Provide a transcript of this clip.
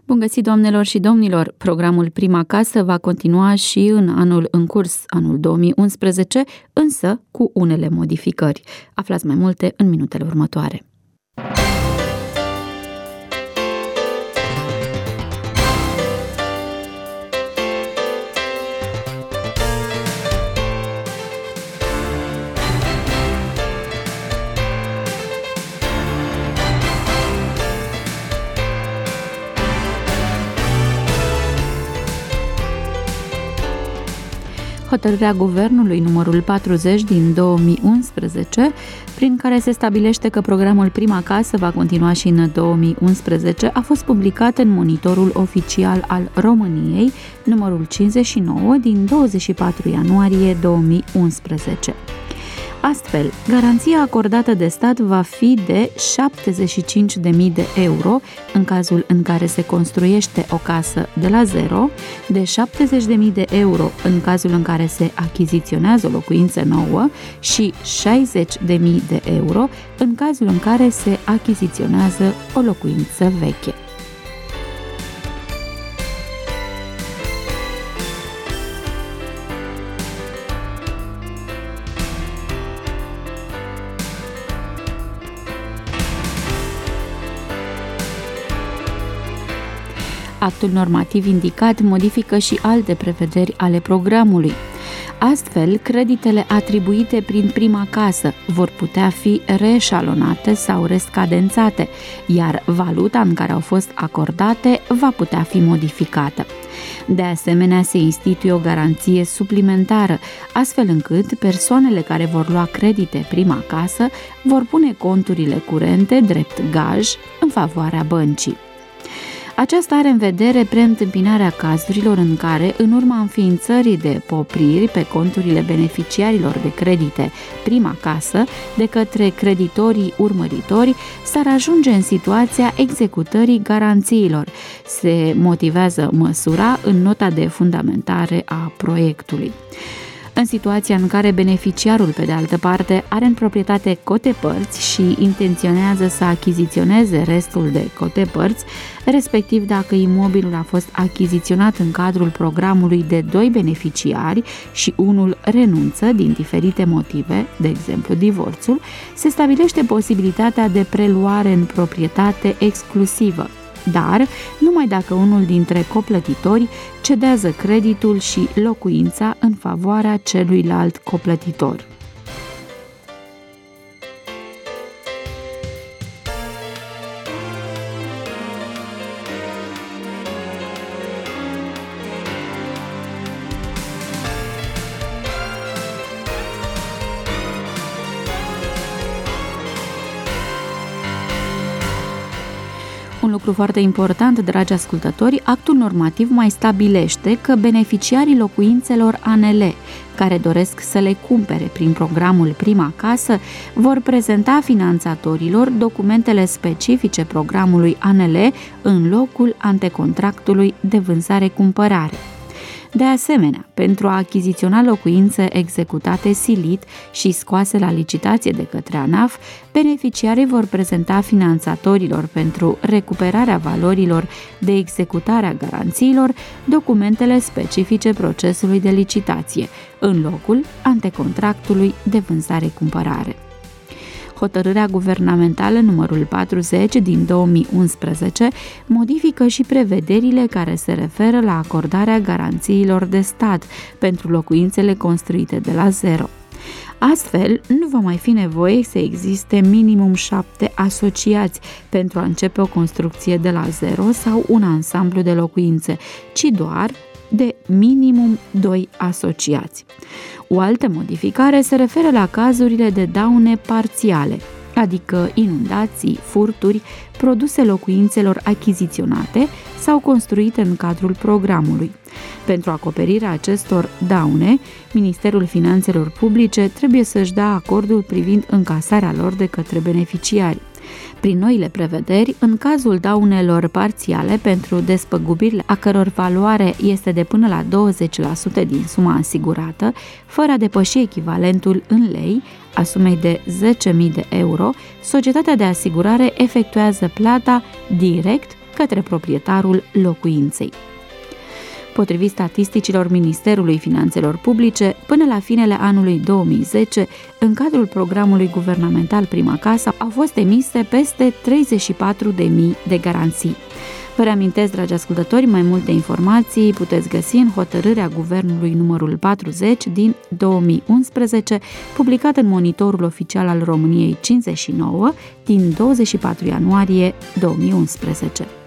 Bun găsit, doamnelor și domnilor! Programul Prima Casă va continua și în anul în curs, anul 2011, însă cu unele modificări. Aflați mai multe în minutele următoare. Hotărârea Guvernului numărul 40 din 2011, prin care se stabilește că programul Prima Casă va continua și în 2011, a fost publicat în Monitorul Oficial al României, numărul 59 din 24 ianuarie 2011. Astfel, garanția acordată de stat va fi de 75.000 de euro în cazul în care se construiește o casă de la zero, de 70.000 de euro în cazul în care se achiziționează o locuință nouă și 60.000 de euro în cazul în care se achiziționează o locuință veche. Actul normativ indicat modifică și alte prevederi ale programului. Astfel, creditele atribuite prin Prima Casă vor putea fi reeșalonate sau rescadențate, iar valuta în care au fost acordate va putea fi modificată. De asemenea, se instituie o garanție suplimentară, astfel încât persoanele care vor lua credite Prima Casă vor pune conturile curente drept gaj în favoarea băncii. Aceasta are în vedere preîntâmpinarea cazurilor în care, în urma înființării de popriri pe conturile beneficiarilor de credite Prima Casă de către creditorii urmăritori, s-ar ajunge în situația executării garanțiilor. Se motivează măsura în nota de fundamentare a proiectului. În situația în care beneficiarul, pe de altă parte, are în proprietate cote părți și intenționează să achiziționeze restul de cote părți, respectiv dacă imobilul a fost achiziționat în cadrul programului de 2 beneficiari și unul renunță din diferite motive, de exemplu divorțul, se stabilește posibilitatea de preluare în proprietate exclusivă, dar numai dacă unul dintre coplătitori cedează creditul și locuința în favoarea celuilalt coplătitor. Un lucru foarte important, dragi ascultători, actul normativ mai stabilește că beneficiarii locuințelor ANL care doresc să le cumpere prin programul Prima Casă vor prezenta finanțatorilor documentele specifice programului ANL în locul antecontractului de vânzare-cumpărare. De asemenea, pentru a achiziționa locuințe executate silit și scoase la licitație de către ANAF, beneficiarii vor prezenta finanțatorilor pentru recuperarea valorilor de executare a garanțiilor documentele specifice procesului de licitație, în locul antecontractului de vânzare-cumpărare. Hotărârea guvernamentală numărul 40 din 2011 modifică și prevederile care se referă la acordarea garanțiilor de stat pentru locuințele construite de la zero. Astfel, nu va mai fi nevoie să existe minimum 7 asociați pentru a începe o construcție de la zero sau un ansamblu de locuințe, ci doar de minimum 2 asociați. O altă modificare se referă la cazurile de daune parțiale, adică inundații, furturi, produse locuințelor achiziționate sau construite în cadrul programului. Pentru acoperirea acestor daune, Ministerul Finanțelor Publice trebuie să-și dea acordul privind încasarea lor de către beneficiari. Prin noile prevederi, în cazul daunelor parțiale pentru despăgubirile a căror valoare este de până la 20% din suma asigurată, fără a depăși echivalentul în lei a sumei de 10.000 de euro, societatea de asigurare efectuează plata direct către proprietarul locuinței. Potrivit statisticilor Ministerului Finanțelor Publice, până la finele anului 2010, în cadrul programului guvernamental Prima Casă, au fost emise peste 34.000 de garanții. Vă reamintesc, dragi ascultători, mai multe informații puteți găsi în hotărârea Guvernului numărul 40 din 2011, publicat în Monitorul Oficial al României 59 din 24 ianuarie 2011.